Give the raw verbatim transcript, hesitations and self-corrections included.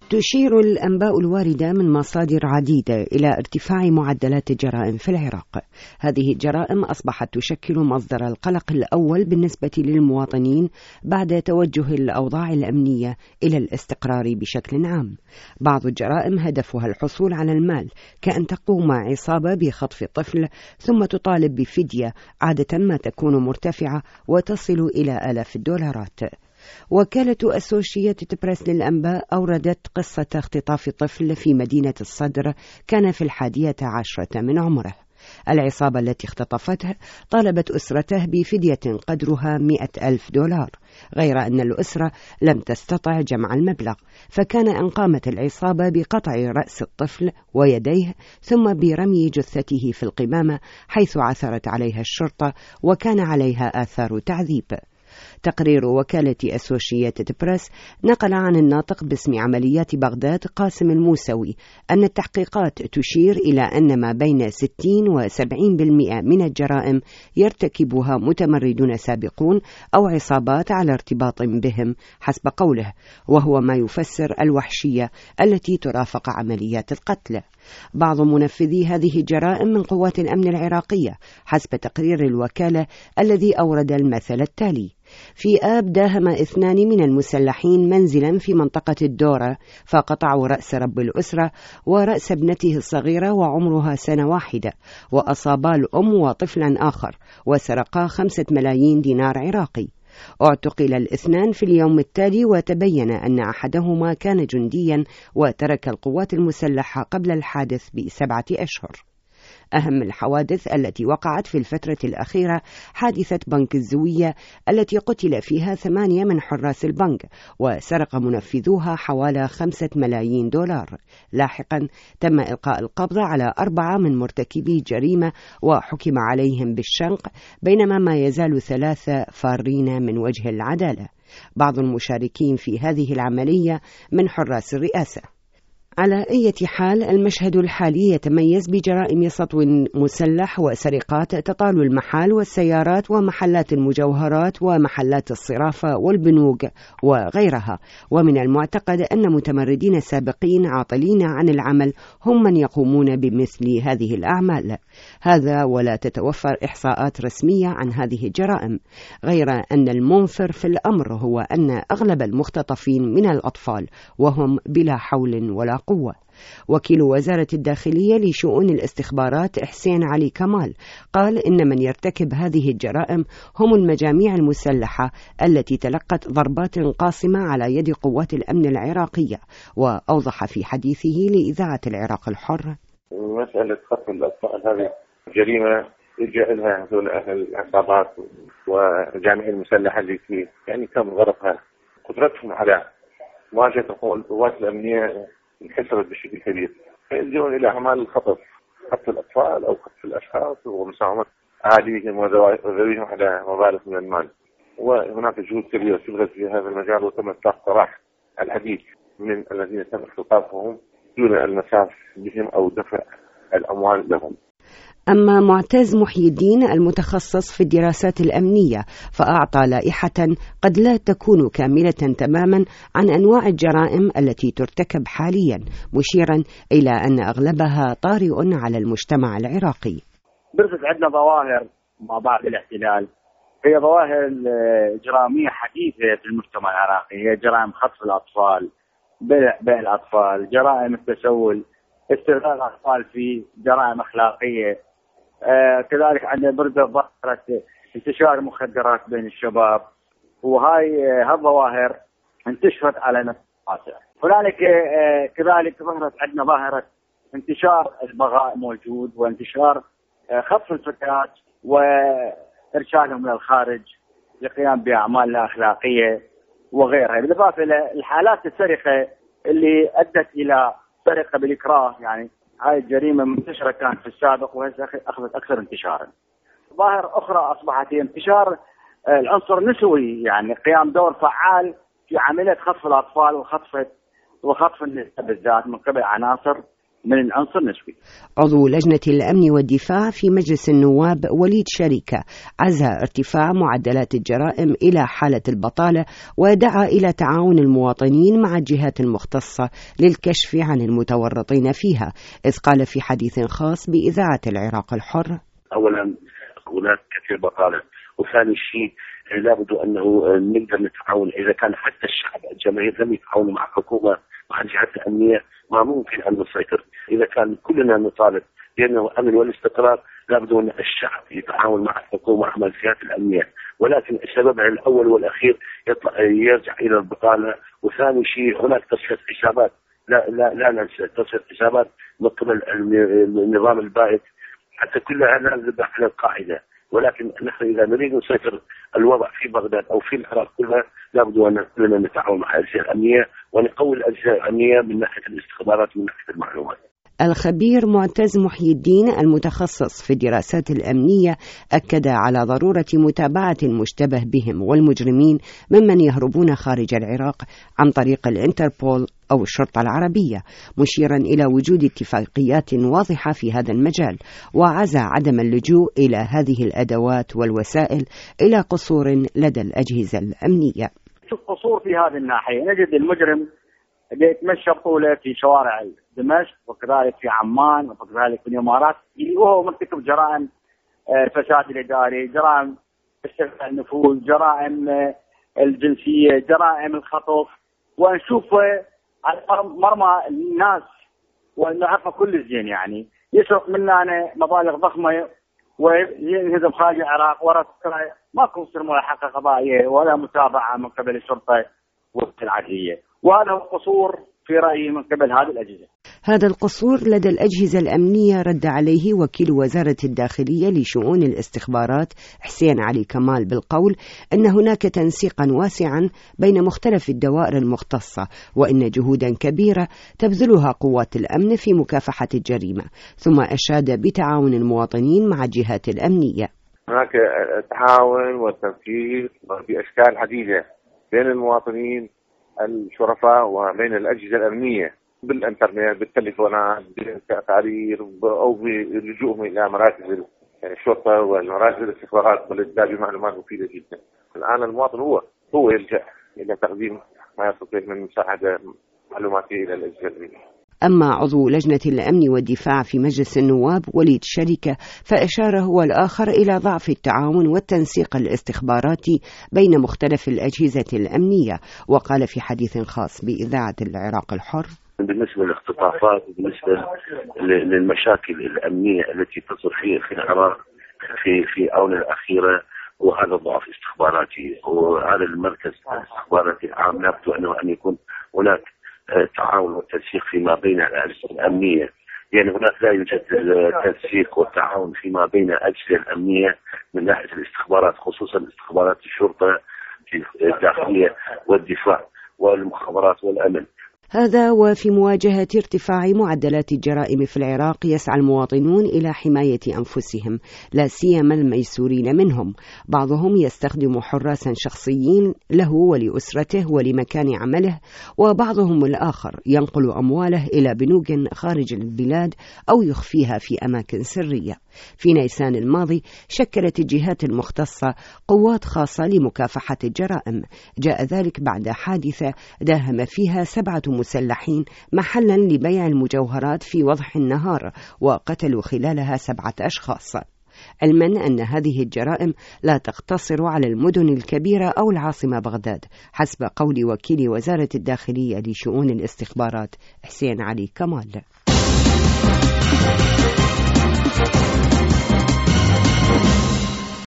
تشير الأنباء الواردة من مصادر عديدة إلى ارتفاع معدلات الجرائم في العراق. هذه الجرائم أصبحت تشكل مصدر القلق الأول بالنسبة للمواطنين بعد توجه الأوضاع الأمنية إلى الاستقرار بشكل عام. بعض الجرائم هدفها الحصول على المال، كأن تقوم عصابة بخطف طفل ثم تطالب بفدية عادة ما تكون مرتفعة وتصل إلى آلاف الدولارات. وكالة أسوشيتد بريس للأنباء أوردت قصة اختطاف طفل في مدينة الصدر كان في الحادية عشرة من عمره. العصابة التي اختطفته طالبت أسرته بفدية قدرها مئة ألف دولار، غير أن الأسرة لم تستطع جمع المبلغ، فكان أن قامت العصابة بقطع رأس الطفل ويديه ثم برمي جثته في القمامة حيث عثرت عليها الشرطة وكان عليها آثار تعذيب. تقرير وكالة أسوشيتد بريس نقل عن الناطق باسم عمليات بغداد قاسم الموسوي أن التحقيقات تشير إلى أن ما بين ستين وسبعين بالمئة من الجرائم يرتكبها متمردون سابقون أو عصابات على ارتباط بهم حسب قوله، وهو ما يفسر الوحشية التي ترافق عمليات القتل. بعض منفذي هذه الجرائم من قوات الأمن العراقية حسب تقرير الوكالة الذي أورد المثل التالي: في آب داهم اثنان من المسلحين منزلا في منطقة الدورة فقطعوا رأس رب الأسرة ورأس ابنته الصغيرة وعمرها سنة واحدة، وأصابا الأم وطفلا آخر وسرقا خمسة ملايين دينار عراقي. اعتقل الاثنان في اليوم التالي وتبين أن أحدهما كان جنديا وترك القوات المسلحة قبل الحادث بسبعة أشهر. أهم الحوادث التي وقعت في الفترة الأخيرة حادثة بنك الزوية التي قتل فيها ثمانية من حراس البنك وسرق منفذوها حوالي خمسة ملايين دولار. لاحقا تم إلقاء القبض على أربعة من مرتكبي جريمة وحكم عليهم بالشنق، بينما ما يزال ثلاثة فارين من وجه العدالة. بعض المشاركين في هذه العملية من حراس الرئاسة. على أي حال، المشهد الحالي يتميز بجرائم سطو مسلح وسرقات تطال المحال والسيارات ومحلات المجوهرات ومحلات الصرافة والبنوك وغيرها، ومن المعتقد أن متمردين سابقين عاطلين عن العمل هم من يقومون بمثل هذه الأعمال. هذا ولا تتوفر إحصاءات رسمية عن هذه الجرائم، غير أن المنفر في الأمر هو أن أغلب المختطفين من الأطفال وهم بلا حول ولا قوة. وكيل وزارة الداخلية لشؤون الاستخبارات حسين علي كمال قال إن من يرتكب هذه الجرائم هم المجاميع المسلحة التي تلقت ضربات قاصمة على يد قوات الأمن العراقية. وأوضح في حديثه لإذاعة العراق الحر: مسألة خطف الأطفال هذه جريمة يلجأ لها هذول أهل العصابات والجامعة المسلحة اللي فيه، يعني كم غرفها قدرتهم على مواجهة القوات الأمنية انحسرت بشكل كبير، فيلجؤون إلى أعمال الخطف، خطف الأطفال أو خطف الأشخاص ومساهمة أهاليهم وذويهم على مبالغ من المال. وهناك جهود كبيرة سبقت في هذا المجال وتم إطلاق سراح العديد من الذين تم اختطافهم دون المساس بهم أو دفع الأموال لهم. أما معتز محي الدين المتخصص في الدراسات الأمنية فأعطى لائحة قد لا تكون كاملة تماما عن أنواع الجرائم التي ترتكب حاليا، مشيرا إلى أن أغلبها طارئ على المجتمع العراقي. برزت عندنا ظواهر ما بعد الاحتلال، هي ظواهر إجرامية حديثة في المجتمع العراقي، هي جرائم خطف الأطفال، بيع الأطفال، جرائم التسول، استغلال الأطفال في جرائم أخلاقية. آه كذلك عندنا برزة ظاهرة انتشار المخدرات بين الشباب، وهاي آه هالظواهر انتشرت على نطاق واسع. هنالك آه كذلك ظهرت عندنا ظاهرة انتشار البغاء موجود، وانتشار آه خطف الفتيات وإرشادهم للخارج للقيام بأعمال لا أخلاقية وغيرها، بالإضافة إلى الحالات السرقة اللي أدت إلى سرقة بالإكراه. يعني هاي الجريمة منتشرة كانت في السابق وهسه أخذت أكثر انتشارا. ظاهرة أخرى أصبحت هي انتشار العنصر النسوي، يعني قيام دور فعال في عملية خطف الأطفال وخطف وخطف النساء بالذات من قبل عناصر من العنصر النسوي. عضو لجنة الأمن والدفاع في مجلس النواب وليد شريكة عزى ارتفاع معدلات الجرائم إلى حالة البطالة، ودعا إلى تعاون المواطنين مع الجهات المختصة للكشف عن المتورطين فيها، إذ قال في حديث خاص بإذاعة العراق الحر: أولا هناك كثير بطالة، وثاني شيء لابد أنه نقدر نتعاون. إذا كان حتى الشعب الجماهير لم يتعاونوا مع الحكومة مع الجهات الأمنية ما ممكن أن نسيطر. إذا كان كلنا نطالب بأنه أمن والاستقرار لابد أن الشعب يتعاون مع الحكومة مع الجهات الأمنية، ولكن السبب الأول والأخير يرجع إلى البطالة. وثاني شيء هناك تصفية حسابات، لا لا لا ننسى تصفية حسابات من قبل النظام البائد، حتى كلها نذبح على القاعدة. ولكن نحن إذا نريد نسيطر الوضع في بغداد أو في العراق كلها لابد أن كلنا نتعاون مع الأجهزة الأمنية ونقوي الأجهزة الأمنية من ناحية الاستخبارات ومن ناحية المعلومات. الخبير معتز محي الدين المتخصص في الدراسات الأمنية أكد على ضرورة متابعة المشتبه بهم والمجرمين ممن يهربون خارج العراق عن طريق الانتربول أو الشرطة العربية، مشيرا إلى وجود اتفاقيات واضحة في هذا المجال، وعزى عدم اللجوء إلى هذه الأدوات والوسائل إلى قصور لدى الأجهزة الأمنية. شوف قصور في هذه الناحية، نجد المجرم يتمشى بطولة في شوارع دمشق وكذلك في عمان وكذلك في الإمارات وهو مرتكب جرائم الفساد الإداري، جرائم استغلال النفوذ، جرائم الجنسية، جرائم الخطف، ونشوفه على مرمى الناس ونعرفه كل زين. يعني يسرق منا مبالغ ضخمة وينهزم خارج العراق ورا ماكو تصير ملاحقة قضائية ولا متابعة من قبل الشرطة والعدلية، وهذا هو قصور في رأيي من قبل هذه الأجهزة. هذا القصور لدى الأجهزة الأمنية رد عليه وكيل وزارة الداخلية لشؤون الاستخبارات حسين علي كمال بالقول أن هناك تنسيقا واسعا بين مختلف الدوائر المختصة، وأن جهودا كبيرة تبذلها قوات الأمن في مكافحة الجريمة، ثم أشاد بتعاون المواطنين مع الجهات الأمنية. هناك تعاون والتنسيق بأشكال عديدة بين المواطنين الشرفاء وبين الأجهزة الأمنية بالإنترنت، بالتليفونات، بالتقارير، أو بلجوءهم إلى مراكز الشرطة والمراكز الاستخبارات والإسداد بمعلومات مفيدة جدا. الآن المواطن هو هو يلجأ إلى تقديم ما يستطيع من مساعدة معلوماتية إلى الأجهزة الأمنية. أما عضو لجنة الأمن والدفاع في مجلس النواب وليد شريكة فأشار هو الآخر إلى ضعف التعاون والتنسيق الاستخباراتي بين مختلف الأجهزة الأمنية، وقال في حديث خاص بإذاعة العراق الحر: بالنسبة للاختطافات وبالنسبة للمشاكل الأمنية التي تصل في العراق في في الآونة الأخيرة، وهذا ضعف استخباراتي، وهذا المركز الاستخباراتي العام لابد أن يكون هناك تعاون والتنسيق فيما بين الأجهزة الأمنية. يعني هناك لا يوجد تنسيق والتعاون فيما بين الأجهزة الأمنية من ناحية الاستخبارات، خصوصا استخبارات الشرطة في الداخلية والدفاع والمخابرات والأمن. هذا وفي مواجهة ارتفاع معدلات الجرائم في العراق يسعى المواطنون إلى حماية أنفسهم، لا سيما الميسورين منهم. بعضهم يستخدم حراسا شخصيين له ولأسرته ولمكان عمله، وبعضهم الآخر ينقل أمواله إلى بنوك خارج البلاد أو يخفيها في أماكن سرية. في نيسان الماضي شكلت الجهات المختصة قوات خاصة لمكافحة الجرائم، جاء ذلك بعد حادثة داهم فيها سبعة مسلحين محلا لبيع المجوهرات في وضح النهار، وقتلوا خلالها سبعة أشخاص. علما أن هذه الجرائم لا تقتصر على المدن الكبيرة أو العاصمة بغداد، حسب قول وكيل وزارة الداخلية لشؤون الاستخبارات حسين علي كمال.